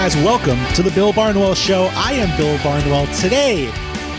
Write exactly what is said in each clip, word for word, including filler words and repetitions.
guys, welcome to the Bill Barnwell Show. I am Bill Barnwell. Today,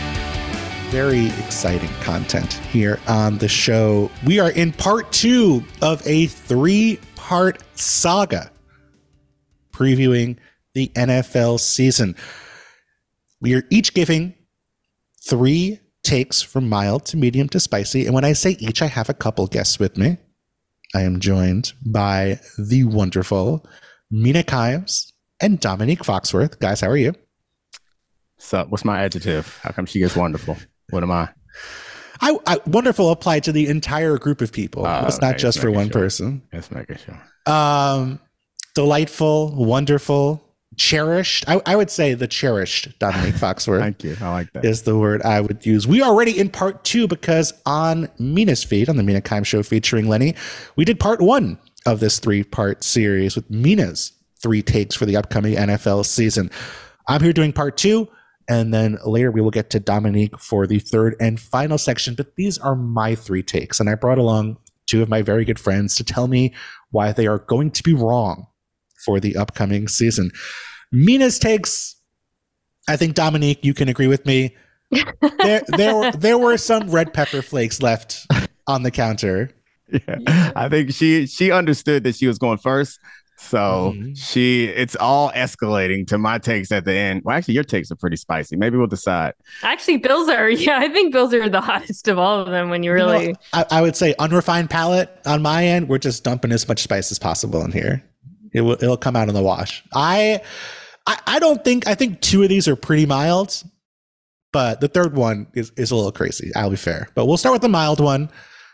very exciting content here on the show. We are in part two of a three-part saga previewing the N F L season. We are each giving three takes from mild to medium to spicy. And when I say each, I have a couple guests with me. I am joined by the wonderful Mina Kimes and Dominique Foxworth. Guys, how are you? What's up? What's my adjective? How come she gets wonderful? What am I? I, I wonderful applied to the entire group of people. Uh, it's okay, not just for one sure. person. Let's make it sure. Um, delightful, wonderful, cherished. I, I would say the cherished Dominique Foxworth. Thank you. I like that. Is the word I would use. We are already in part two because on Mina's feed, on the Mina Kimes Show featuring Lenny, we did part one of this three-part series with Mina's three takes for the upcoming N F L season. I'm here doing part two, and then later we will get to Dominique for the third and final section, but these are my three takes, and I brought along two of my very good friends to tell me why they are going to be wrong for the upcoming season. Mina's takes, I think, Dominique, you can agree with me. There, there, were, there were some red pepper flakes left on the counter. Yeah. I think she she understood that she was going first. So mm-hmm. she it's all escalating to my takes at the end. Well, actually, your takes are pretty spicy. Maybe we'll decide. Actually, Bill's are, yeah, I think Bill's are the hottest of all of them when you really... You know, I, I would say unrefined palate on my end. We're just dumping as much spice as possible in here. It will it'll come out in the wash. I, I I don't think, I think two of these are pretty mild, but the third one is, is a little crazy. I'll be fair. But we'll start with the mild one.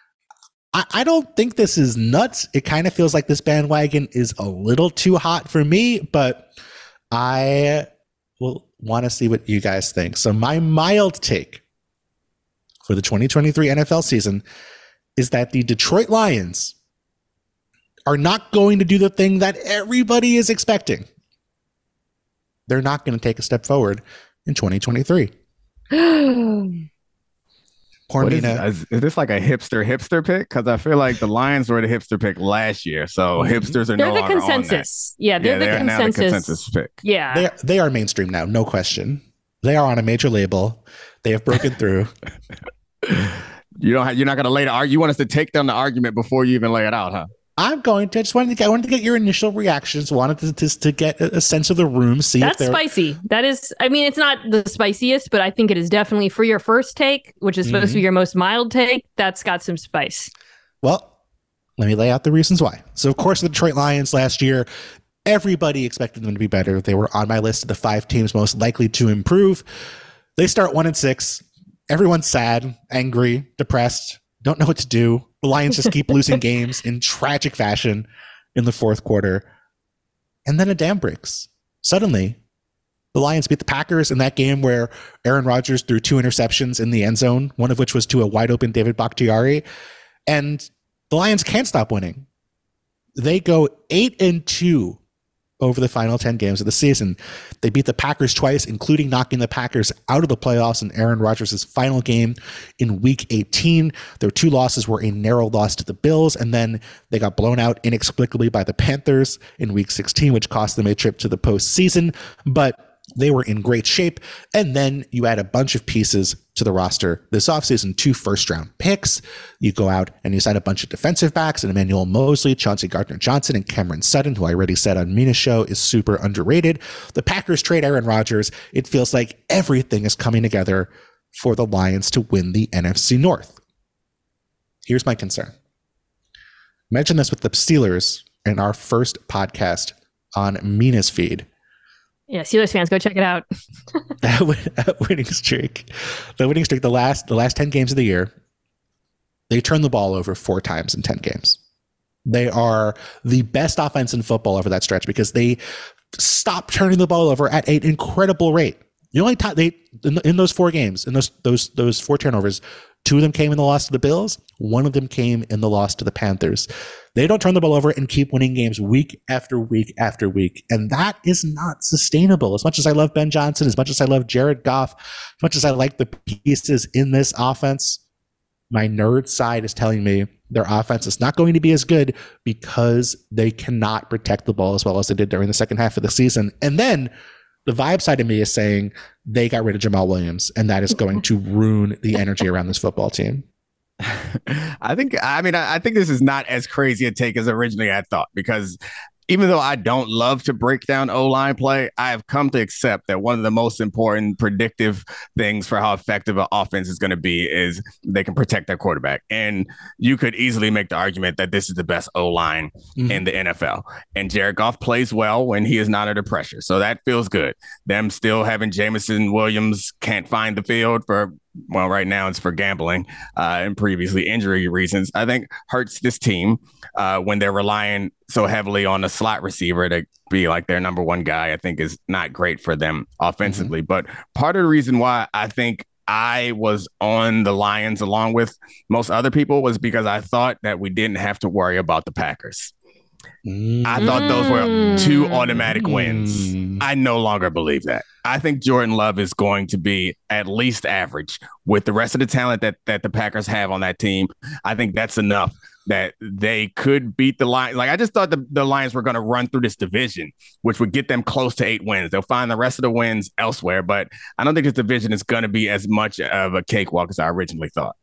I don't think this is nuts. It kind of feels like this bandwagon is a little too hot for me, but I will want to see what you guys think. So my mild take for the twenty twenty-three N F L season is that the Detroit Lions are not going to do the thing that everybody is expecting. They're not going to take a step forward in twenty twenty-three. What is, is, is this like a hipster hipster pick? Because I feel like the Lions were the hipster pick last year, so hipsters are they're no the longer consensus. on that. Yeah, they're yeah, the they're consensus. Now the consensus pick. Yeah, they are, they are mainstream now, no question. They are on a major label. They have broken through. You don't. Have, you're not going to lay the argument. You want us to take down the argument before you even lay it out, huh? I'm going to. I just wanted to get, I wanted to get your initial reactions. Wanted to to, to get a sense of the room. See that's if spicy. That is. I mean, it's not the spiciest, but I think it is definitely for your first take, which is supposed mm-hmm. to be your most mild take. That's got some spice. Well, let me lay out the reasons why. So, of course, the Detroit Lions last year, everybody expected them to be better. They were on my list of the five teams most likely to improve. They start one and six. Everyone's sad, angry, depressed, don't know what to do. The Lions just keep losing games in tragic fashion in the fourth quarter. And then a dam breaks. Suddenly, the Lions beat the Packers in that game where Aaron Rodgers threw two interceptions in the end zone, one of which was to a wide open David Bakhtiari. And the Lions can't stop winning. They go eight and two over the final ten games of the season. They beat the Packers twice, including knocking the Packers out of the playoffs in Aaron Rodgers' final game in week eighteen. Their two losses were a narrow loss to the Bills, and then they got blown out inexplicably by the Panthers in week sixteen, which cost them a trip to the postseason. But they were in great shape. And then you add a bunch of pieces to the roster this offseason, two first-round picks. You go out and you sign a bunch of defensive backs, and Emmanuel Mosley, Chauncey Gardner-Johnson, and Cameron Sutton, who I already said on Mina's show is super underrated. The Packers trade Aaron Rodgers. It feels like everything is coming together for the Lions to win the N F C North. Here's my concern. I mentioned this with the Steelers in our first podcast on Mina's feed. Yeah, Steelers fans, go check it out. that, win, that winning streak, the winning streak, the last the last ten games of the year, they turned the ball over four times in ten games. They are the best offense in football over that stretch because they stopped turning the ball over at an incredible rate. The only time they in, in those four games, in those those those four turnovers, two of them came in the loss to the Bills. One of them came in the loss to the Panthers. They don't turn the ball over and keep winning games week after week after week. And that is not sustainable. As much as I love Ben Johnson, as much as I love Jared Goff, as much as I like the pieces in this offense, my nerd side is telling me their offense is not going to be as good because they cannot protect the ball as well as they did during the second half of the season. And then the vibe side of me is saying they got rid of Jamal Williams, and that is going to ruin the energy around this football team. I think, I mean, I, I think this is not as crazy a take as originally I thought, because even though I don't love to break down O-line play, I have come to accept that one of the most important predictive things for how effective an offense is going to be is they can protect their quarterback. And you could easily make the argument that this is the best O-line mm-hmm. in the N F L. And Jared Goff plays well when he is not under pressure. So that feels good. Them still having Jameson Williams can't find the field for, well, right now it's for gambling uh, and previously injury reasons, I think hurts this team uh, when they're relying so heavily on a slot receiver to be like their number one guy. I think is not great for them offensively. Mm-hmm. But part of the reason why I think I was on the Lions along with most other people was because I thought that we didn't have to worry about the Packers. Mm. I thought those were two automatic wins. Mm. I no longer believe that. I think Jordan Love is going to be at least average with the rest of the talent that, that the Packers have on that team. I think that's enough that they could beat the Lions. Like, I just thought the, the Lions were going to run through this division, which would get them close to eight wins. They'll find the rest of the wins elsewhere, but I don't think this division is going to be as much of a cakewalk as I originally thought.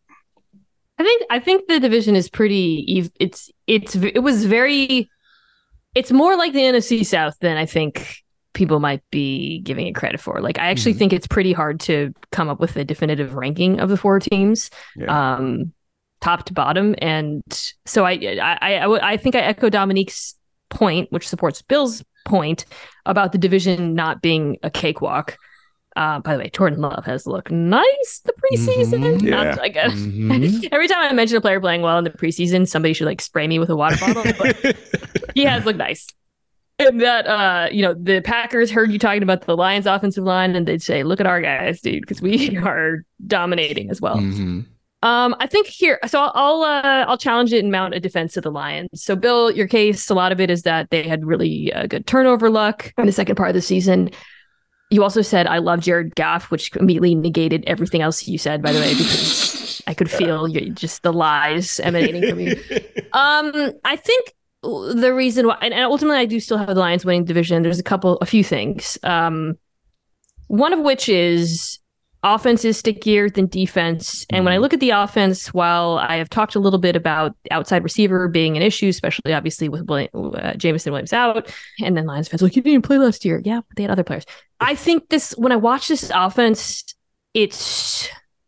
I think I think the division is pretty. It's it's it was very. It's more like the N F C South than I think people might be giving it credit for. Like, I actually mm-hmm. think it's pretty hard to come up with a definitive ranking of the four teams, yeah. um, top to bottom. And so I, I, I, I think I echo Dominique's point, which supports Bill's point about the division not being a cakewalk. Uh, by the way, Jordan Love has looked nice the preseason. Mm-hmm. Yeah. Not, I guess. Mm-hmm. Every time I mention a player playing well in the preseason, somebody should like spray me with a water bottle. But he has looked nice. And that, uh, you know, the Packers heard you talking about the Lions offensive line, and they'd say, "Look at our guys, dude, because we are dominating as well." Mm-hmm. Um, I think here, so I'll I'll, uh, I'll challenge it and mount a defense of the Lions. So, Bill, your case, a lot of it is that they had really uh, good turnover luck in the second part of the season. You also said, I love Jared Goff, which immediately negated everything else you said, by the way, because I could feel you, just the lies emanating from you. Um, I think the reason why, and ultimately I do still have the Lions winning division. There's a couple, a few things. Um, one of which is offense is stickier than defense. And when I look at the offense, while I have talked a little bit about outside receiver being an issue, especially obviously with William, uh, Jameson Williams out, and then Lions fans like, you didn't play last year. Yeah, but they had other players. I think this, when I watch this offense, it's,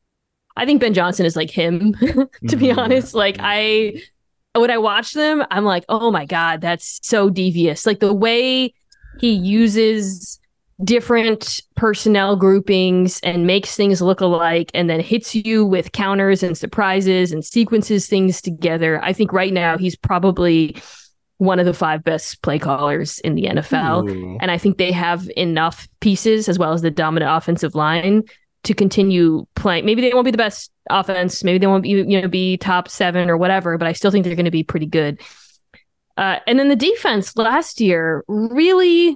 I think Ben Johnson is like him, to be honest. Like, I, when I watch them, I'm like, oh my God, that's so devious. Like, the way he uses different personnel groupings and makes things look alike and then hits you with counters and surprises and sequences things together. I think right now he's probably one of the five best play callers in the N F L. Ooh. And I think they have enough pieces as well as the dominant offensive line to continue playing. Maybe they won't be the best offense. Maybe they won't be, you know, be top seven or whatever, but I still think they're going to be pretty good. Uh, and then the defense last year really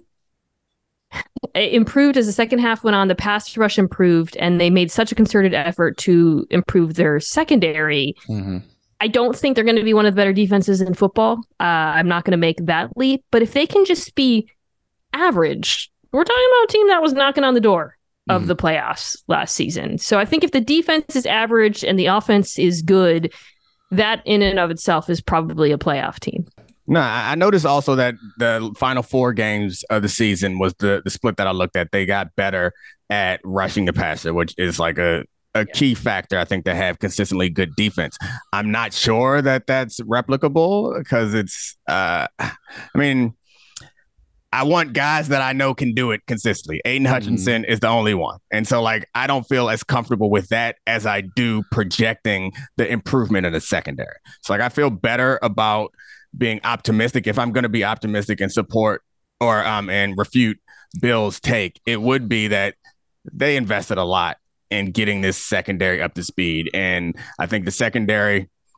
improved as the second half went on. The pass rush improved, and they made such a concerted effort to improve their secondary. Mm-hmm. I don't think they're going to be one of the better defenses in football. Uh, I'm not going to make that leap. But if they can just be average, we're talking about a team that was knocking on the door of mm-hmm. the playoffs last season. So I think if the defense is average and the offense is good, that in and of itself is probably a playoff team. No, I noticed also that the final four games of the season was the, the split that I looked at. They got better at rushing the passer, which is like a, a key factor, I think, to have consistently good defense. I'm not sure that that's replicable because it's, uh, I mean, I want guys that I know can do it consistently. Aiden Hutchinson mm-hmm. is the only one. And so, like, I don't feel as comfortable with that as I do projecting the improvement in the secondary. So, like, I feel better about being optimistic. If I'm going to be optimistic and support or um and refute Bill's take, it would be that they invested a lot in getting this secondary up to speed. And I think the secondary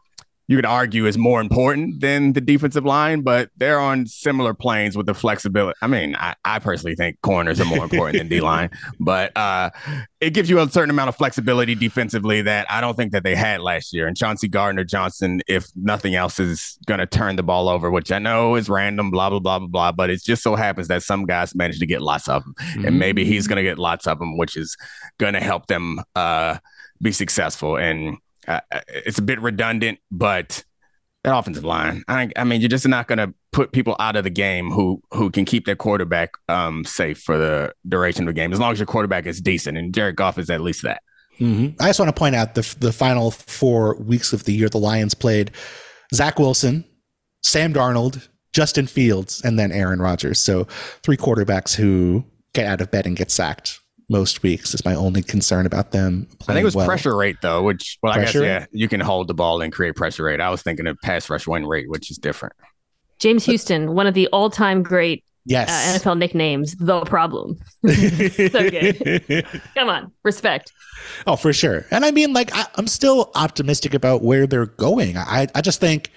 you could argue is more important than the defensive line, but they're on similar planes with the flexibility. I mean, I, I personally think corners are more important than D-line, but uh, it gives you a certain amount of flexibility defensively that I don't think that they had last year. And Chauncey Gardner-Johnson, if nothing else, is going to turn the ball over, which I know is random, blah, blah, blah, blah, blah, but it just so happens that some guys manage to get lots of them, mm-hmm. and maybe he's going to get lots of them, which is going to help them uh, be successful. And Uh, it's a bit redundant, but that offensive line, I, I mean, you're just not going to put people out of the game who who can keep their quarterback um, safe for the duration of the game, as long as your quarterback is decent. And Jared Goff is at least that. Mm-hmm. I just want to point out the the final four weeks of the year, the Lions played Zach Wilson, Sam Darnold, Justin Fields, and then Aaron Rodgers. So three quarterbacks who get out of bed and get sacked most weeks is my only concern about them playing. I think it was well. pressure rate, though, which, well, pressure? I guess, yeah, you can hold the ball and create pressure rate. I was thinking of pass rush win rate, which is different. James Houston, one of the all-time great yes. uh, N F L nicknames, The Problem. So good. Come on, respect. Oh, for sure. And I mean, like, I, I'm still optimistic about where they're going. I, I just think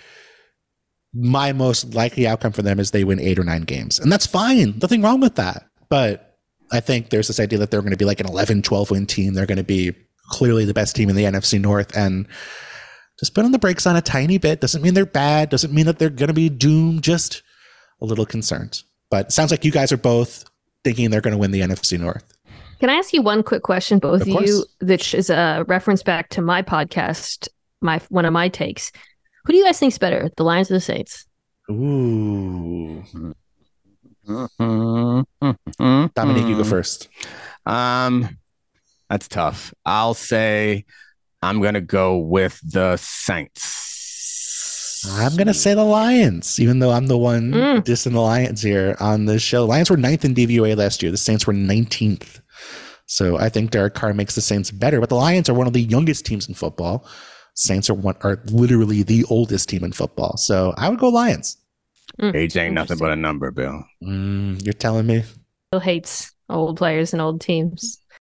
my most likely outcome for them is they win eight or nine games. And that's fine. Nothing wrong with that. But I think there's this idea that they're going to be like an eleven, twelve win team. They're going to be clearly the best team in the N F C North, and just putting the brakes on a tiny bit doesn't mean they're bad. Doesn't mean that they're going to be doomed. Just a little concerned. But it sounds like you guys are both thinking they're going to win the N F C North. Can I ask you one quick question, both of, of you, which is a reference back to my podcast, my one of my takes. Who do you guys think's better, the Lions or the Saints? Ooh. Mm-hmm. Mm-hmm. Dominique, you go first. Um, that's tough. I'll say I'm going to go with the Saints. I'm going to say the Lions, even though I'm the one Mm. dissing the Lions here on this show. Lions were ninth in D V O A last year. The Saints were nineteenth. So I think Derek Carr makes the Saints better. But the Lions are one of the youngest teams in football. Saints are one are literally the oldest team in football. So I would go Lions. Mm, Age ain't nothing but a number, Bill. Mm, you're telling me? Bill hates old players and old teams.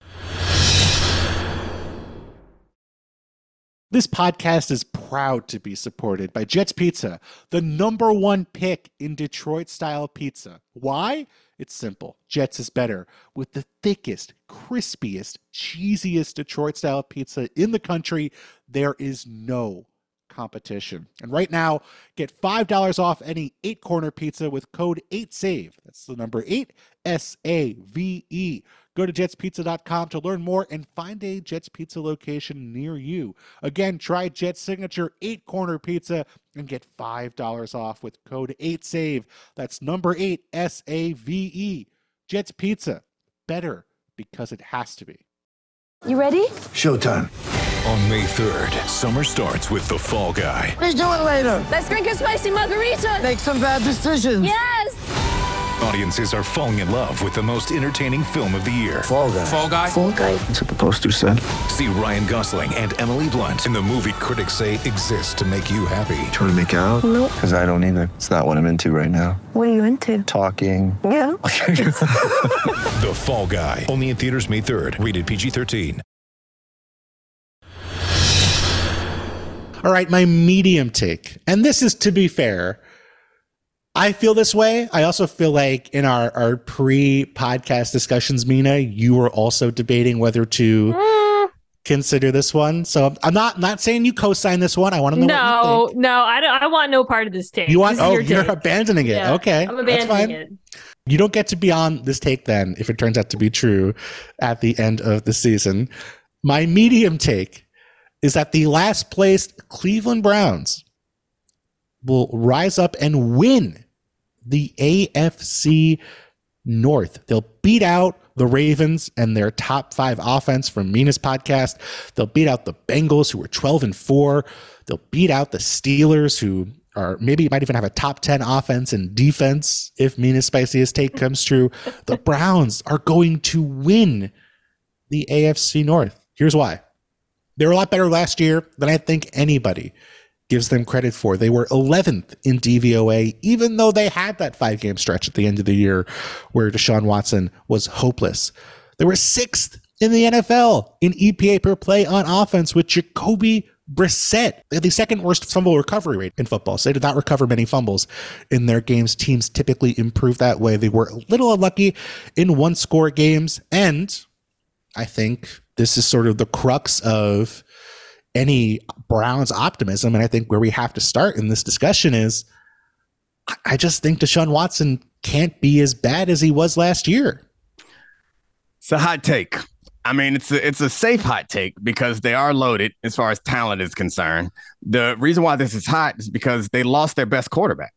This podcast is proud to be supported by Jets Pizza, the number one pick in Detroit-style pizza. Why? It's simple. Jets is better. With the thickest, crispiest, cheesiest Detroit-style pizza in the country, there is no competition. And right now, get five dollars off any eight-corner pizza with code eight save. That's the number eight, S A V E. Go to jets pizza dot com to learn more and find a Jets Pizza location near you. Again, try Jets Signature eight-corner pizza and get five dollars off with code eight save. That's number eight, S A V E. Jets Pizza. Better because it has to be. You ready? Showtime. On May third, summer starts with The Fall Guy. Let's do it later. Let's drink a spicy margarita. Make some bad decisions. Yes! Audiences are falling in love with the most entertaining film of the year. Fall Guy. Fall Guy. Fall guy. That's what the poster said. See Ryan Gosling and Emily Blunt in the movie critics say exists to make you happy. Trying to make it out? Nope. Because I don't either. It's not what I'm into right now. What are you into? Talking. Yeah. The Fall Guy. Only in theaters May third. Rated P G thirteen. All right, my medium take. And this is, to be fair, I feel this way. I also feel like in our, our pre-podcast discussions, Mina, you were also debating whether to mm. consider this one. So I'm not not saying you co-sign this one. I want to know No, what you think. no, I don't. I want no part of this take. You want? This is Oh, your you're take. abandoning it. Yeah, Okay, I'm that's fine. abandoning it. You don't get to be on this take then if it turns out to be true at the end of the season. My medium take is that the last placed Cleveland Browns will rise up and win the A F C North. They'll beat out the Ravens and their top five offense from Mina's podcast. They'll beat out the Bengals, who were twelve and four. They'll beat out the Steelers, who are maybe might even have a top ten offense and defense if Mina's spiciest take comes true. The Browns are going to win the A F C North. Here's why. They were a lot better last year than I think anybody gives them credit for. They were eleventh in D V O A, even though they had that five-game stretch at the end of the year where Deshaun Watson was hopeless. They were sixth in the N F L in E P A per play on offense with Jacoby Brissett, they had the second worst fumble recovery rate in football. So they did not recover many fumbles in their games. Teams typically improve that way. They were a little unlucky in one score games. And I think this is sort of the crux of any Browns optimism. And I think where we have to start in this discussion is I just think Deshaun Watson can't be as bad as he was last year. It's a hot take. I mean, it's a, it's a safe hot take because they are loaded as far as talent is concerned. The reason why this is hot is because they lost their best quarterback.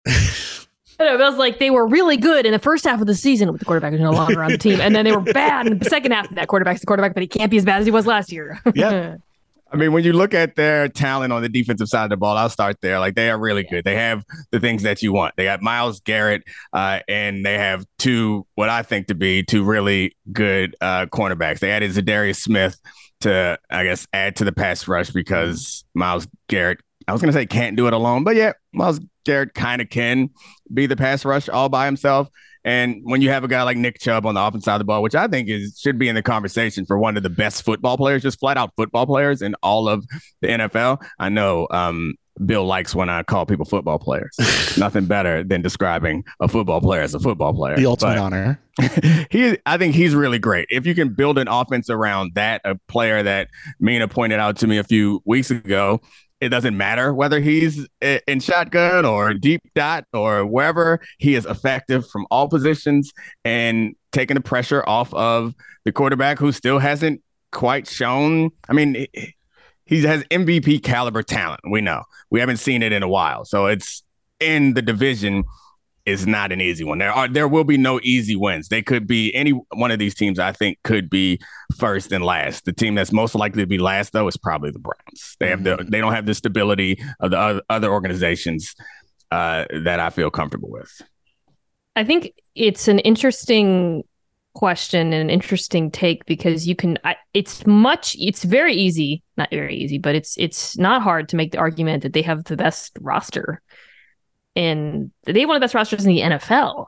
It was like they were really good in the first half of the season with the quarterback who's no longer on the team. And then they were bad in the second half of that quarterback's the quarterback, but he can't be as bad as he was last year. Yeah. I mean, when you look at their talent on the defensive side of the ball, I'll start there. Like, they are really good. They have the things that you want. They got Myles Garrett, uh, and they have two, what I think to be two really good uh, cornerbacks. They added Zadarius Smith to, I guess, add to the pass rush because Myles Garrett, I was going to say can't do it alone, but yeah, Myles Garrett kind of can be the pass rush all by himself. And when you have a guy like Nick Chubb on the offensive side of the ball, which I think is should be in the conversation for one of the best football players, just flat out football players in all of the N F L. I know um, Bill likes when I call people football players. Nothing better than describing a football player as a football player. The ultimate but honor. he, I think he's really great. If you can build an offense around that, a player that Mina pointed out to me a few weeks ago, it doesn't matter whether he's in shotgun or deep dot or wherever. He is effective from all positions and taking the pressure off of the quarterback who still hasn't quite shown. I mean, he has M V P caliber talent. We know we haven't seen it in a while. So it's in the division is not an easy one. There are there will be no easy wins. They could be any one of these teams. I think could be first and last. The team that's most likely to be last, though, is probably the Browns. They have the they don't have the stability of the other, other organizations uh, that I feel comfortable with. I think it's an interesting question and an interesting take because you can. I, it's much. It's very easy, not very easy, but it's it's not hard to make the argument that they have the best roster. And they have one of the best rosters in the N F L.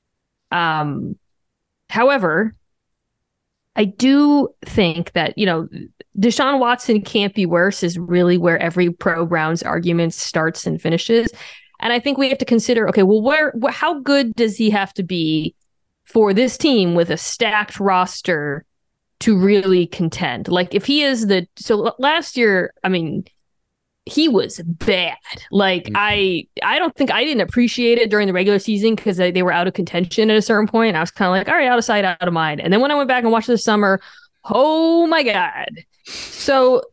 Um, however, I do think that, you know, Deshaun Watson can't be worse is really where every pro Browns argument starts and finishes. And I think we have to consider, okay, well, where, wh- how good does he have to be for this team with a stacked roster to really contend? Like if he is the, so last year, I mean, he was bad. Like mm-hmm. I, I don't think I didn't appreciate it during the regular season because they, they were out of contention at a certain point. I was kind of like, all right, out of sight, out of mind. And then when I went back and watched this summer, oh my God. So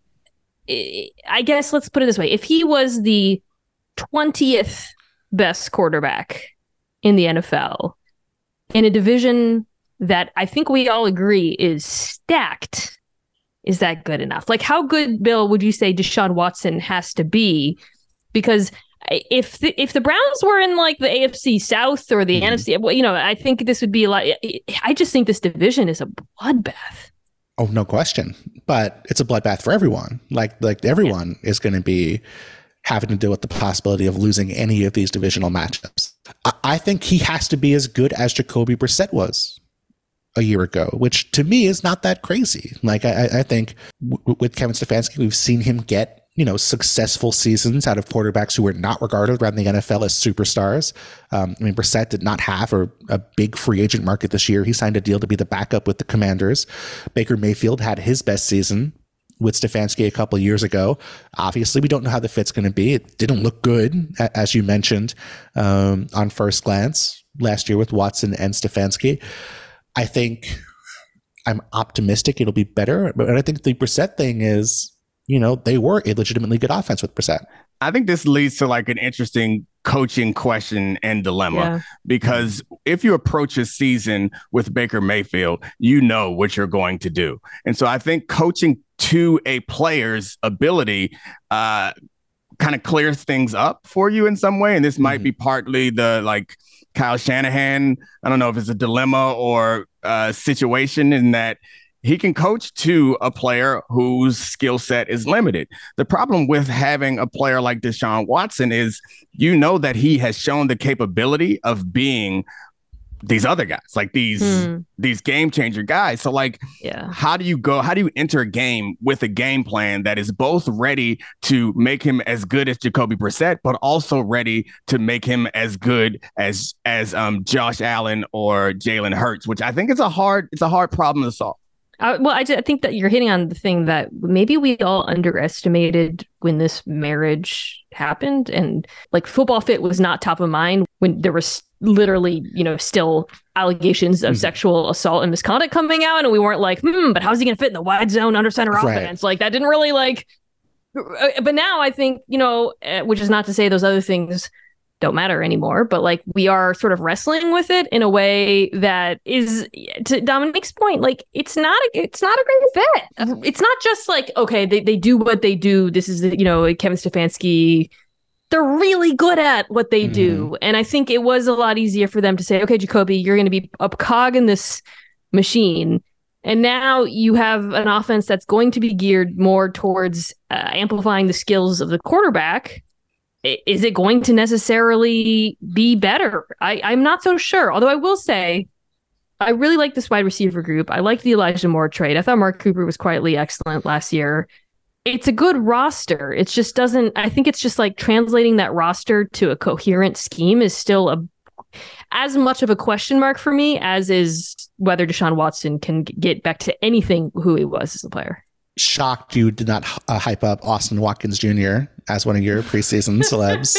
I guess let's put it this way. If he was the twentieth best quarterback in the N F L in a division that I think we all agree is stacked, is that good enough? Like, how good, Bill, would you say Deshaun Watson has to be? Because if the, if the Browns were in like the A F C South or the mm-hmm. N F C, well, you know, I think this would be a lot. I just think this division is a bloodbath. Oh, no question. But it's a bloodbath for everyone. Like, like everyone yeah. is going to be having to deal with the possibility of losing any of these divisional matchups. I, I think he has to be as good as Jacoby Brissett was a year ago, which to me is not that crazy. Like I, I think w- with Kevin Stefanski, we've seen him get, you know, successful seasons out of quarterbacks who were not regarded around the N F L as superstars. Um, I mean, Brissett did not have a, a big free agent market this year. He signed a deal to be the backup with the Commanders. Baker Mayfield had his best season with Stefanski a couple of years ago. Obviously, we don't know how the fit's going to be. It didn't look good, as you mentioned, um, on first glance last year with Watson and Stefanski. I think I'm optimistic it'll be better. But I think the Brissett thing is, you know, they were a legitimately good offense with Brissett. I think this leads to like an interesting coaching question and dilemma yeah. because if you approach a season with Baker Mayfield, you know what you're going to do. And so I think coaching to a player's ability uh, kind of clears things up for you in some way. And this might mm-hmm. be partly the like Kyle Shanahan. I don't know if it's a dilemma or a situation in that he can coach to a player whose skill set is limited. The problem with having a player like Deshaun Watson is, you know, that he has shown the capability of being these other guys, like these hmm. these game changer guys. So like, yeah, how do you go? How do you enter a game with a game plan that is both ready to make him as good as Jacoby Brissett, but also ready to make him as good as as um, Josh Allen or Jalen Hurts, which I think is a hard it's a hard problem to solve. Uh, well, I, I think that you're hitting on the thing that maybe we all underestimated when this marriage happened. And like football fit was not top of mind when there was literally, you know, still allegations of mm-hmm. sexual assault and misconduct coming out. And we weren't like, hmm, but how's he going to fit in the wide zone under center right. offense? Like that didn't really like. But now I think, you know, which is not to say those other things don't matter anymore, but like we are sort of wrestling with it in a way that is, to Dominique's point, like it's not a, it's not a great fit. It's not just like, okay, they, they do what they do. This is, you know, Kevin Stefanski, they're really good at what they mm-hmm. do. And I think it was a lot easier for them to say, okay, Jacoby, you're going to be a cog in this machine. And now you have an offense that's going to be geared more towards uh, amplifying the skills of the quarterback. Is it going to necessarily be better? I, I'm not so sure. Although I will say, I really like this wide receiver group. I like the Elijah Moore trade. I thought Mark Cooper was quietly excellent last year. It's a good roster. It just doesn't, I think it's just like translating that roster to a coherent scheme is still a as much of a question mark for me as is whether Deshaun Watson can get back to anything who he was as a player. Shocked you did not uh, hype up Austin Watkins Junior as one of your preseason celebs.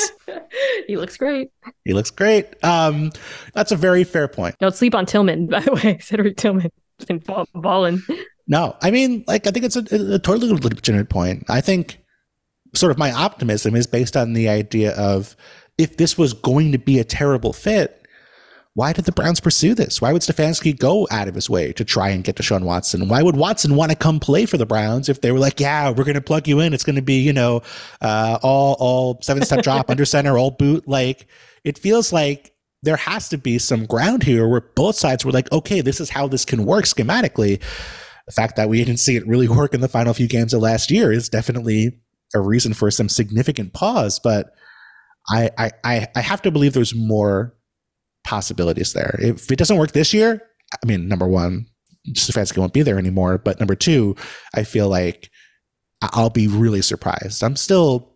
He looks great. He looks great. Um, that's a very fair point. Don't sleep on Tillman, by the way. Cedric Tillman has been ball- balling. No, I mean, like, I think it's a, a totally legitimate point. I think sort of my optimism is based on the idea of if this was going to be a terrible fit, why did the Browns pursue this? Why would Stefanski go out of his way to try and get Deshaun Watson? Why would Watson want to come play for the Browns if they were like, yeah, we're going to plug you in. It's going to be, you know, uh, all all seven step drop under center, all boot. Like, it feels like there has to be some ground here where both sides were like, okay, this is how this can work schematically. The fact that we didn't see it really work in the final few games of last year is definitely a reason for some significant pause. But I I I have to believe there's more possibilities there. If it doesn't work this year, I mean, number one, Stefanski won't be there anymore. But number two, I feel like I'll be really surprised. I'm still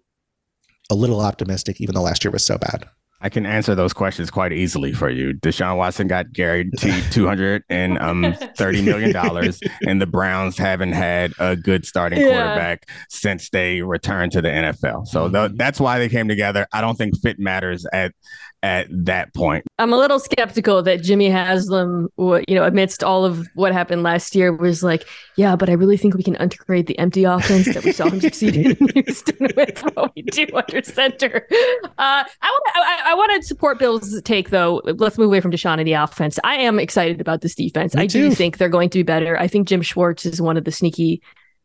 a little optimistic, even though last year was so bad. I can answer those questions quite easily for you. Deshaun Watson got guaranteed two hundred thirty million dollars, and the Browns haven't had a good starting yeah. quarterback since they returned to the N F L. So mm-hmm. th- that's why they came together. I don't think fit matters at at that point. I'm a little skeptical that Jimmy Haslam, you know, amidst all of what happened last year, was like, yeah, but I really think we can integrate the empty offense that we saw him succeed in Houston with what we do under center. Uh, I want I, I want to support Bill's take, though. Let's move away from Deshaun and the offense. I am excited about this defense. Me I too. do think they're going to be better. I think Jim Schwartz is one of the sneaky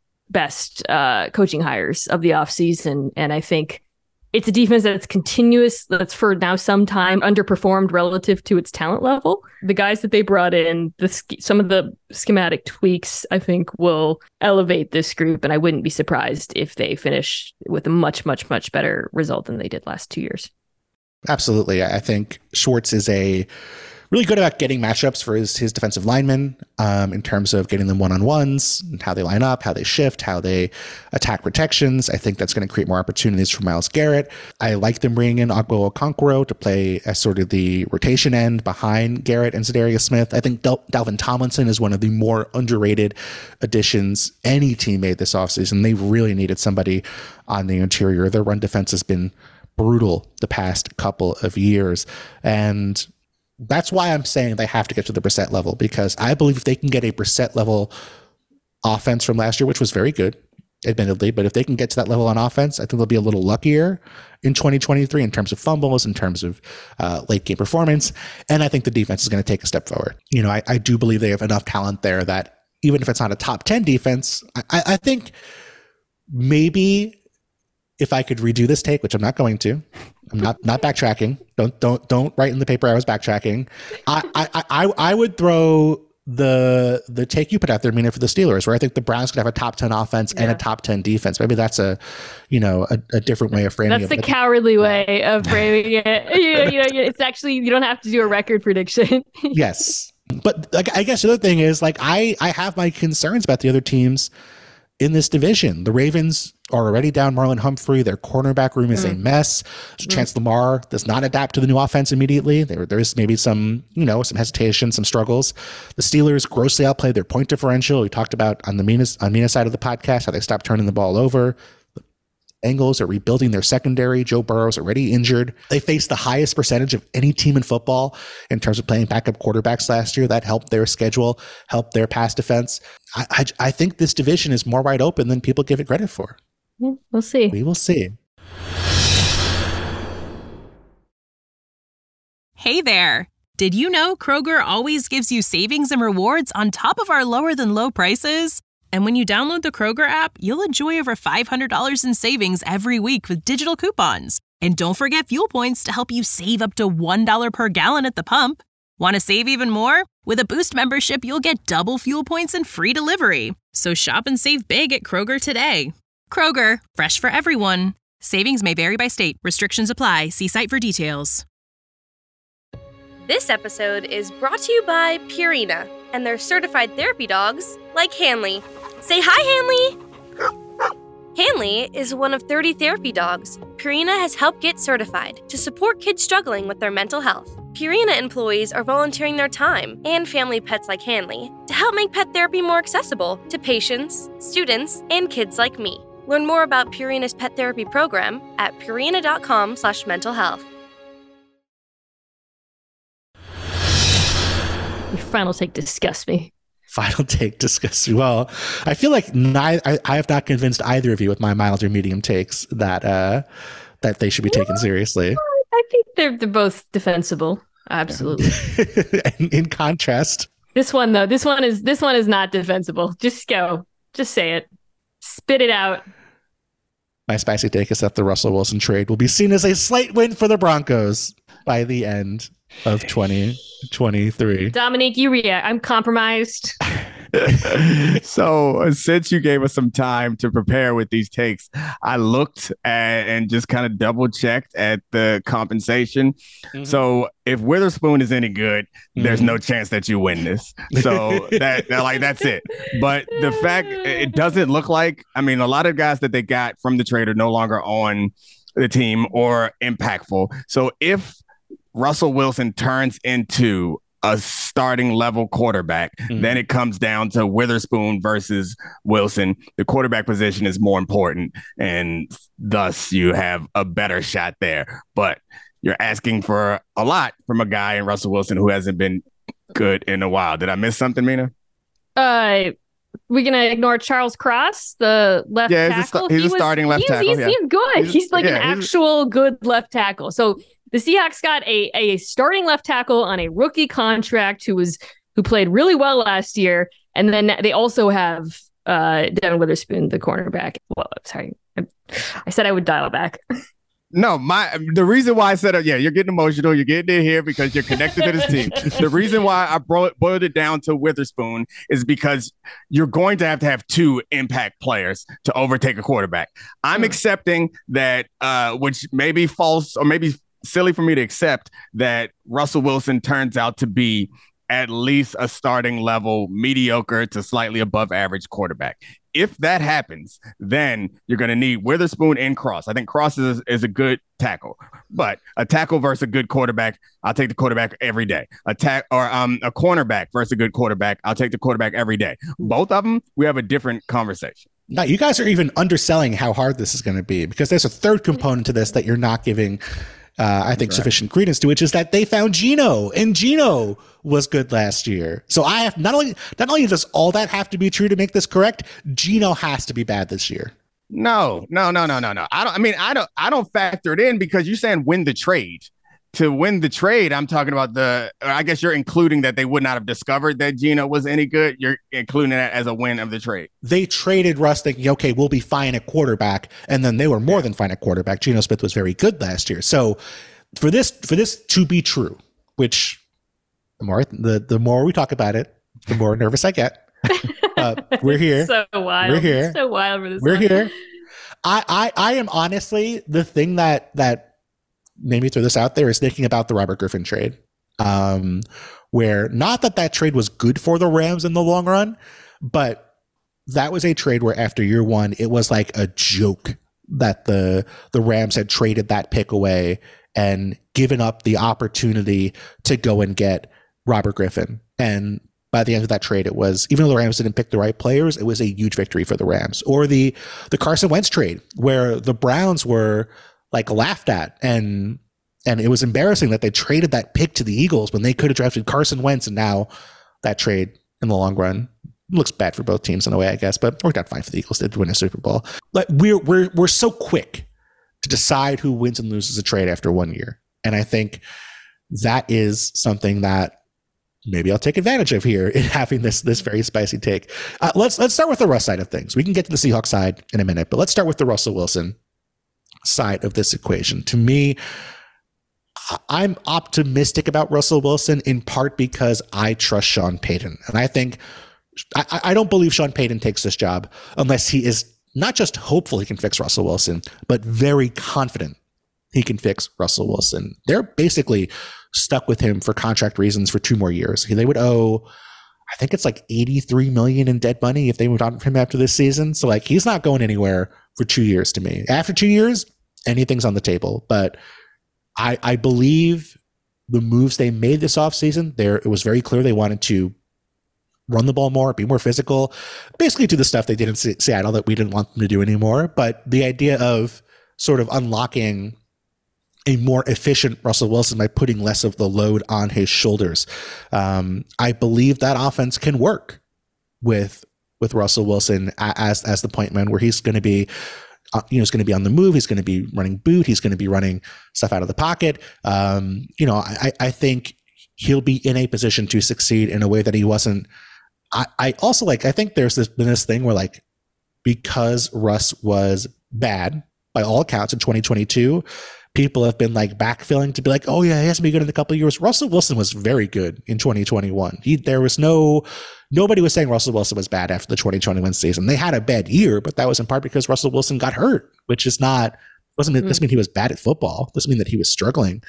best uh, coaching hires of the offseason, and I think it's a defense that's continuous, that's for now some time underperformed relative to its talent level. The guys that they brought in, the some of the schematic tweaks, I think, will elevate this group. And I wouldn't be surprised if they finish with a much, much, much better result than they did last two years. Absolutely. I think Schwartz is a really good about getting matchups for his, his defensive linemen um, in terms of getting them one-on-ones, and how they line up, how they shift, how they attack protections. I think that's going to create more opportunities for Myles Garrett. I like them bringing in Ogbo Okonkwo to play as sort of the rotation end behind Garrett and Za'Darius Smith. I think Del- Dalvin Tomlinson is one of the more underrated additions any team made this offseason. They really needed somebody on the interior. Their run defense has been brutal the past couple of years. And that's why I'm saying they have to get to the Brissett level, because I believe if they can get a Brissett level offense from last year, which was very good, admittedly, but if they can get to that level on offense, I think they'll be a little luckier in twenty twenty-three in terms of fumbles, in terms of uh, late game performance. And I think the defense is going to take a step forward. You know, I, I do believe they have enough talent there that even if it's not a top ten defense, I, I think maybe if I could redo this take, which I'm not going to, I'm not not backtracking. Don't don't don't write in the paper I was backtracking. I I I, I would throw the the take you put out there, Mina, for the Steelers, where I think the Browns could have a top ten offense yeah. and a top ten defense. Maybe that's a, you know, a, a different way of framing that's it. That's the cowardly way of framing it. you know, you know, it's actually, you don't have to do a record prediction. Yes. But like, I guess the other thing is, like, I, I have my concerns about the other teams in this division. The Ravens are already down Marlon Humphrey. Their cornerback room is mm. a mess. Mm. Chance Lamar does not adapt to the new offense immediately. There, there's maybe some, you know, some hesitation, some struggles. The Steelers grossly outplayed their point differential. We talked about on the Mina's, on Mina's side of the podcast how they stopped turning the ball over. The Bengals are rebuilding their secondary. Joe Burrow's already injured. They faced the highest percentage of any team in football in terms of playing backup quarterbacks last year. That helped their schedule, helped their pass defense. I, I, I think this division is more wide open than people give it credit for. Yeah, we'll see. We will see. Hey there. Did you know Kroger always gives you savings and rewards on top of our lower than low prices? And when you download the Kroger app, you'll enjoy over five hundred dollars in savings every week with digital coupons. And don't forget fuel points to help you save up to one dollar per gallon at the pump. Want to save even more? With a Boost membership, you'll get double fuel points and free delivery. So shop and save big at Kroger today. Kroger, fresh for everyone. Savings may vary by state. Restrictions apply. See site for details. This episode is brought to you by Purina and their certified therapy dogs like Hanley. Say hi, Hanley! Hanley is one of thirty therapy dogs Purina has helped get certified to support kids struggling with their mental health. Purina employees are volunteering their time and family pets like Hanley to help make pet therapy more accessible to patients, students, and kids like me. Learn more about Purina's pet therapy program at purina.com slash mental health. Your final take disgusts me. Final take disgusts me. Well, I feel like neither, I, I have not convinced either of you with my mild or medium takes that uh, that they should be taken seriously. I think they're they're both defensible. Absolutely. in, in contrast, this one though, this one is this one is not defensible. Just go. Just say it. Spit it out. My spicy take is that the Russell Wilson trade will be seen as a slight win for the Broncos by the end of twenty twenty-three. Dominique, you react. I'm compromised. So since you gave us some time to prepare with these takes, I looked at, and just kind of double checked at the compensation. Mm-hmm. So if Witherspoon is any good, mm-hmm. there's no chance that you win this. So that, that like that's it. But the fact it doesn't look like, I mean, a lot of guys that they got from the trade are no longer on the team or impactful. So if Russell Wilson turns into a starting level quarterback, mm-hmm. then it comes down to Witherspoon versus Wilson. The quarterback position is more important, and thus you have a better shot there. But you're asking for a lot from a guy in Russell Wilson who hasn't been good in a while. Did I miss something, Mina? Uh, we're going to ignore Charles Cross, the left yeah, tackle. He's a, he's he a starting was, left he's, tackle. He's, yeah. he's good. He's, he's like yeah, an actual a... good left tackle. So the Seahawks got a, a starting left tackle on a rookie contract who was who played really well last year. And then they also have uh, Devin Witherspoon, the cornerback. Well, sorry. I, I said I would dial back. No, my the reason why I said, uh, yeah, you're getting emotional. You're getting in here because you're connected to this team. The reason why I bro- boiled it down to Witherspoon is because you're going to have to have two impact players to overtake a quarterback. I'm mm. accepting that, uh, which may be false or maybe silly for me to accept, that Russell Wilson turns out to be at least a starting level, mediocre to slightly above average quarterback. If that happens, then you're going to need Witherspoon and Cross. I think Cross is, is a good tackle, but a tackle versus a good quarterback, I'll take the quarterback every day. A ta- or um, a cornerback versus a good quarterback, I'll take the quarterback every day. Both of them, we have a different conversation. Now, you guys are even underselling how hard this is going to be, because there's a third component to this that you're not giving Uh, I think right. sufficient credence to, which is that they found Geno, and Geno was good last year. So I have not only not only does all that have to be true to make this correct, Geno has to be bad this year. No, no, no, no, no, no. I don't. I mean, I don't. I don't factor it in because you're saying win the trade. To win the trade, I'm talking about the. I guess you're including that they would not have discovered that Geno was any good. You're including that as a win of the trade. They traded Russ thinking, okay, we'll be fine at quarterback, and then they were more than fine at quarterback. Geno Smith was very good last year. So for this for this to be true, which the more the the more we talk about it, the more nervous I get. Uh, we're here. So wild. We're here. So wild for this. We're one. here. I, I, I am honestly the thing that that made me throw this out there is thinking about the Robert Griffin trade, um, where not that that trade was good for the Rams in the long run, but that was a trade where after year one, it was like a joke that the the Rams had traded that pick away and given up the opportunity to go and get Robert Griffin. And by the end of that trade, it was, even though the Rams didn't pick the right players, it was a huge victory for the Rams. Or the the Carson Wentz trade, where the Browns were like laughed at, and and it was embarrassing that they traded that pick to the Eagles when they could have drafted Carson Wentz, and now that trade in the long run looks bad for both teams in a way, I guess, but worked out fine for the Eagles to win a Super Bowl. Like we're we're we're so quick to decide who wins and loses a trade after one year, and I think that is something that maybe I'll take advantage of here in having this this very spicy take. Uh, let's let's start with the Russ side of things. We can get to the Seahawks side in a minute, but let's start with the Russell Wilson side of this equation. To me, I'm optimistic about Russell Wilson in part because I trust Sean Payton, and I think I, I don't believe Sean Payton takes this job unless he is not just hopeful he can fix Russell Wilson, but very confident he can fix Russell Wilson. They're basically stuck with him for contract reasons for two more years. They would owe, I think it's like eighty-three million dollars in dead money if they moved on from him after this season. So like he's not going anywhere for two years to me. After two years, anything's on the table. But I, I believe the moves they made this offseason, there it was very clear they wanted to run the ball more, be more physical, basically do the stuff they did in Seattle that we didn't want them to do anymore. But the idea of sort of unlocking a more efficient Russell Wilson by putting less of the load on his shoulders. Um, I believe that offense can work with with Russell Wilson as as the point man, where he's going to be, uh, you know, he's going to be on the move. He's going to be running boot. He's going to be running stuff out of the pocket. Um, you know, I, I think he'll be in a position to succeed in a way that he wasn't. I, I also like. I think there's this been this thing where like because Russ was bad by all accounts in twenty twenty-two. People have been like backfilling to be like, oh yeah, he has to be good in a couple of years. Russell Wilson was very good in twenty twenty-one. He, there was no, nobody was saying Russell Wilson was bad after the twenty twenty-one season. They had a bad year, but that was in part because Russell Wilson got hurt, which is not, doesn't mean, mm. doesn't mean he was bad at football. Doesn't mean that he was struggling.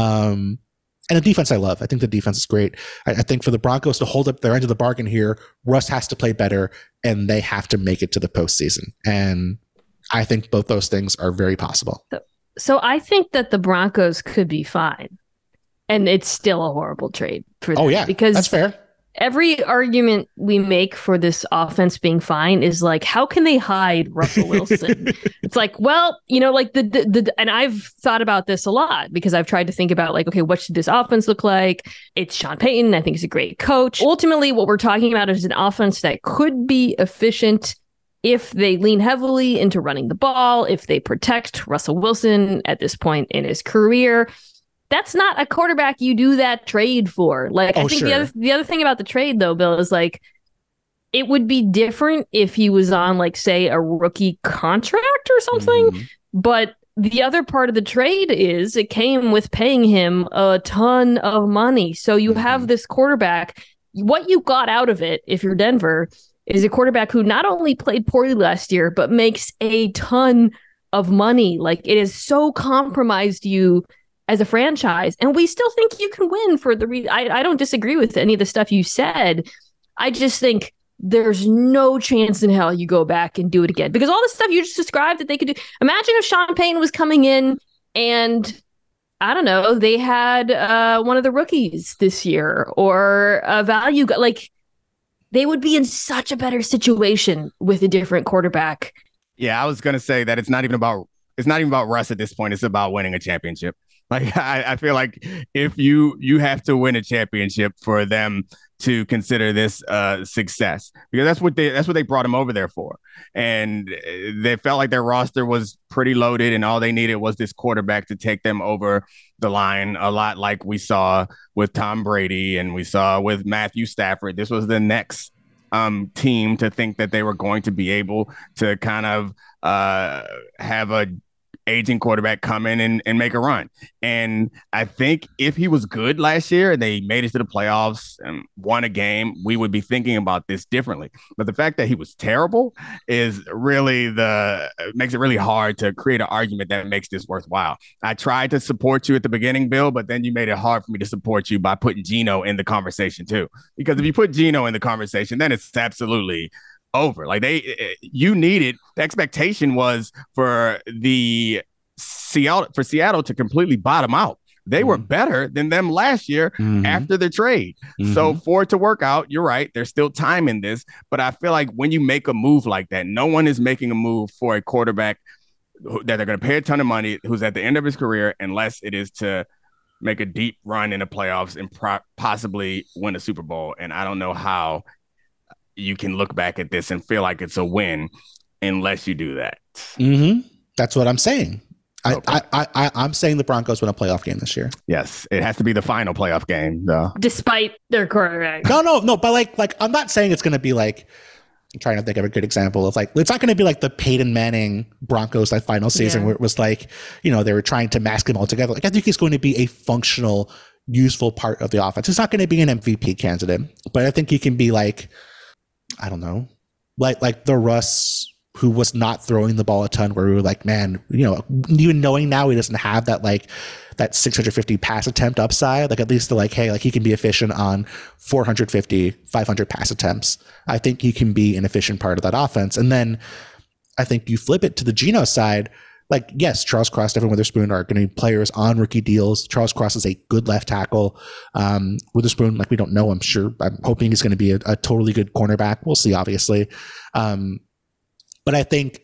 Um, and the defense I love. I think the defense is great. I, I think for the Broncos to hold up their end of the bargain here, Russ has to play better and they have to make it to the postseason. And I think both those things are very possible. So- So I think that the Broncos could be fine, and it's still a horrible trade for them. Oh yeah, because that's fair. Every argument we make for this offense being fine is like, how can they hide Russell Wilson? It's like, well, you know, like the, the the and I've thought about this a lot because I've tried to think about like, okay, what should this offense look like? It's Sean Payton. I think he's a great coach. Ultimately, what we're talking about is an offense that could be efficient if they lean heavily into running the ball, if they protect Russell Wilson at this point in his career. That's not a quarterback you do that trade for. Like, oh, I think sure. the other the other thing about the trade, though, Bill, is like it would be different if he was on, like, say, a rookie contract or something. Mm-hmm. But the other part of the trade is it came with paying him a ton of money. So you mm-hmm. have this quarterback. What you got out of it, if you're Denver, is a quarterback who not only played poorly last year, but makes a ton of money. Like, it has so compromised you as a franchise. And we still think you can win for the reason. I, I don't disagree with any of the stuff you said. I just think there's no chance in hell you go back and do it again. Because all the stuff you just described that they could do. Imagine if Sean Payton was coming in and, I don't know, they had uh, one of the rookies this year or a value. Like, they would be in such a better situation with a different quarterback. Yeah, I was going to say that it's not even about it's not even about Russ at this point. It's about winning a championship. Like I, I feel like if you you have to win a championship for them to consider this uh, success, because that's what they that's what they brought him over there for. And they felt like their roster was pretty loaded, and all they needed was this quarterback to take them over the line, a lot like we saw with Tom Brady and we saw with Matthew Stafford. This was the next um, team to think that they were going to be able to kind of uh, have a aging quarterback come in and, and make a run. And I think if he was good last year and they made it to the playoffs and won a game, we would be thinking about this differently. But the fact that he was terrible is really the makes it really hard to create an argument that makes this worthwhile. I tried to support you at the beginning, Bill, but then you made it hard for me to support you by putting Geno in the conversation too. Because if you put Geno in the conversation, then it's absolutely over. Like they, you needed, the expectation was for the Seattle, for Seattle to completely bottom out. They mm-hmm. were better than them last year mm-hmm. after the trade. Mm-hmm. So for it to work out, you're right. There's still time in this, but I feel like when you make a move like that, no one is making a move for a quarterback that they're going to pay a ton of money, who's at the end of his career, unless it is to make a deep run in the playoffs and pro- possibly win a Super Bowl. And I don't know how you can look back at this and feel like it's a win unless you do that. Mm-hmm. That's what I'm saying. Okay. I, I, I, I'm saying the Broncos win a playoff game this year. Yes, it has to be the final playoff game, though. Despite their quarterback. No, no, no. But like, like I'm not saying it's going to be like. I'm trying to think of a good example of like it's not going to be like the Peyton Manning Broncos that final season yeah. where it was like, you know, they were trying to mask him all together. Like I think he's going to be a functional, useful part of the offense. It's not going to be an M V P candidate, but I think he can be like. I don't know, like like the Russ who was not throwing the ball a ton, where we were like, man, you know, even knowing now he doesn't have that like that six hundred fifty pass attempt upside, like at least the like, hey, like he can be efficient on four hundred fifty, five hundred pass attempts. I think he can be an efficient part of that offense. And then I think you flip it to the Geno side. Like, yes, Charles Cross, Devin Witherspoon are going to be players on rookie deals. Charles Cross is a good left tackle. Um, Witherspoon, like we don't know, I'm sure. I'm hoping he's going to be a, a totally good cornerback. We'll see, obviously. Um, but I think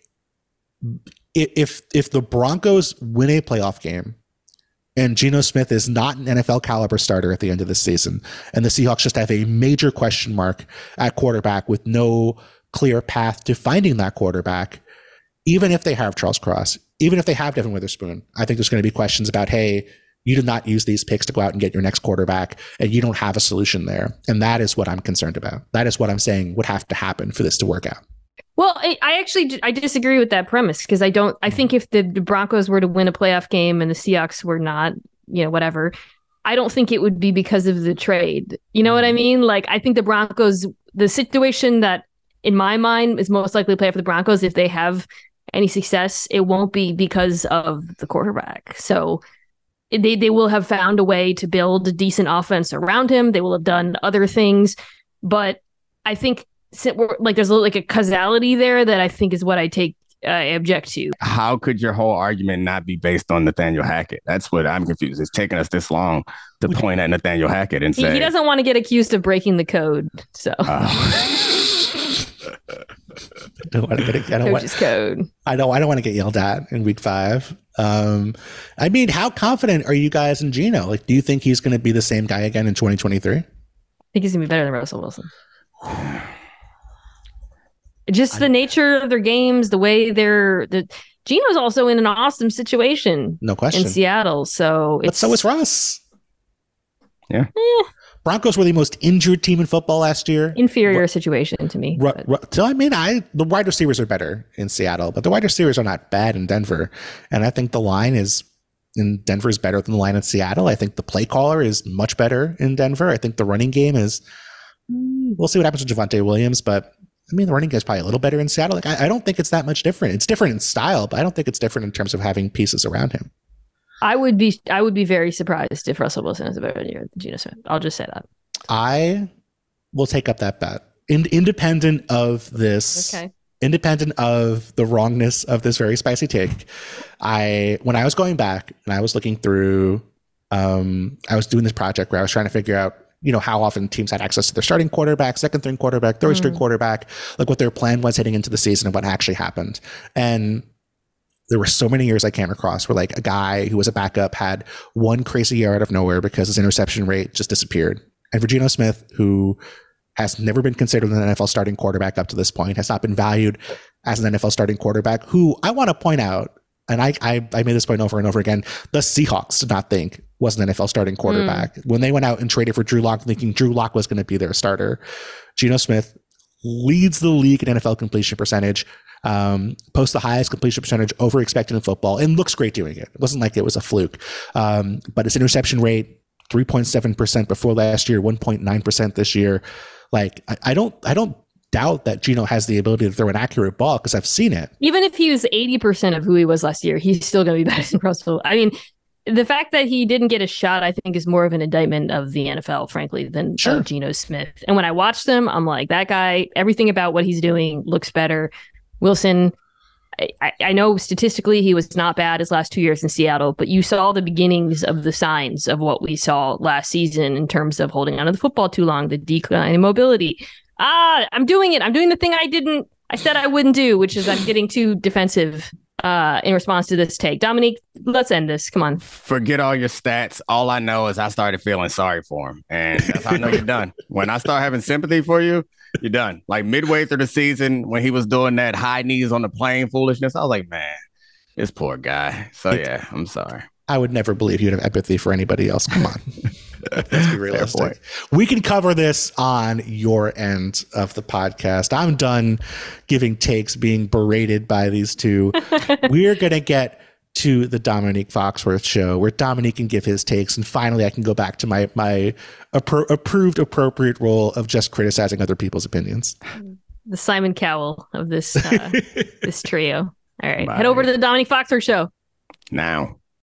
if if the Broncos win a playoff game and Geno Smith is not an N F L caliber starter at the end of this season, and the Seahawks just have a major question mark at quarterback with no clear path to finding that quarterback, even if they have Charles Cross, even if they have Devin Witherspoon, I think there's going to be questions about, hey, you did not use these picks to go out and get your next quarterback, and you don't have a solution there. And that is what I'm concerned about. That is what I'm saying would have to happen for this to work out. Well, I, I actually I disagree with that premise because I don't. I think if the, the Broncos were to win a playoff game and the Seahawks were not, you know, whatever, I don't think it would be because of the trade. You know what I mean? Like, I think the Broncos, the situation that in my mind is most likely to play for the Broncos if they have any success, it won't be because of the quarterback. So they they will have found a way to build a decent offense around him. They will have done other things, but I think like there's a, like a causality there that I think is what I take uh, I object to. How could your whole argument not be based on Nathaniel Hackett? That's what I'm confused. It's taking us this long to point at Nathaniel Hackett and say he, he doesn't want to get accused of breaking the code. So. Uh, I don't want to get. I don't want, code. I don't. I don't want to get yelled at in week five. Um, I mean, how confident are you guys in Geno? Like, do you think he's going to be the same guy again in twenty twenty-three? I think he's going to be better than Russell Wilson. Just the nature of their games, the way they're. The Geno's also in an awesome situation. No question. In Seattle, so it's, but so is Russ. Yeah. Eh. Broncos were the most injured team in football last year. Inferior Ru- situation to me. Ru- Ru- so I mean, I the wide receivers are better in Seattle, but the wide receivers are not bad in Denver. And I think the line is in Denver is better than the line in Seattle. I think the play caller is much better in Denver. I think the running game is. We'll see what happens with Javonte Williams, but I mean, the running game is probably a little better in Seattle. Like, I, I don't think it's that much different. It's different in style, but I don't think it's different in terms of having pieces around him. I would be I would be very surprised if Russell Wilson is a better year than Geno Smith. I'll just say that. I will take up that bet. In, independent of this, okay. independent of the wrongness of this very spicy take, I when I was going back and I was looking through, um, I was doing this project where I was trying to figure out, you know, how often teams had access to their starting quarterback, second string quarterback, third string mm. quarterback, like what their plan was heading into the season and what actually happened. And there were so many years I came across where like a guy who was a backup had one crazy year out of nowhere because his interception rate just disappeared. And for Geno Smith, who has never been considered an N F L starting quarterback up to this point, has not been valued as an N F L starting quarterback, who I want to point out, and I, I, I made this point over and over again, the Seahawks did not think was an N F L starting quarterback. Mm. When they went out and traded for Drew Lock, thinking Drew Lock was going to be their starter, Geno Smith leads the league in N F L completion percentage. Um, posts the highest completion percentage over expected in football and looks great doing it. It wasn't like it was a fluke. Um, but his interception rate, three point seven percent before last year, one point nine percent this year. Like, I, I don't, I don't doubt that Geno has the ability to throw an accurate ball because I've seen it. Even if he was eighty percent of who he was last year, he's still going to be better than Russell. I mean, the fact that he didn't get a shot, I think, is more of an indictment of the N F L, frankly, than Sure. of Geno Smith. And when I watched him, I'm like, that guy, everything about what he's doing looks better. Wilson, I, I know statistically he was not bad his last two years in Seattle, but you saw the beginnings of the signs of what we saw last season in terms of holding onto the football too long, the decline in mobility. Ah, I'm doing it. I'm doing the thing I didn't, I said I wouldn't do, which is I'm getting too defensive uh, in response to this take. Dominique, let's end this. Come on. Forget all your stats. All I know is I started feeling sorry for him. And that's how I know you're done. When I start having sympathy for you, you're done. Like midway through the season, when he was doing that high knees on the plane foolishness, I was like, man, this poor guy. So, yeah, I'm sorry. I would never believe you'd have empathy for anybody else. Come on. Let's be realistic. We can cover this on your end of the podcast. I'm done giving takes, being berated by these two. We're going to get to the Dominique Foxworth show where Dominique can give his takes. And finally, I can go back to my, my appro- approved appropriate role of just criticizing other people's opinions. The Simon Cowell of this, uh, this trio. All right. Bye. Head over to the Dominique Foxworth show. Now.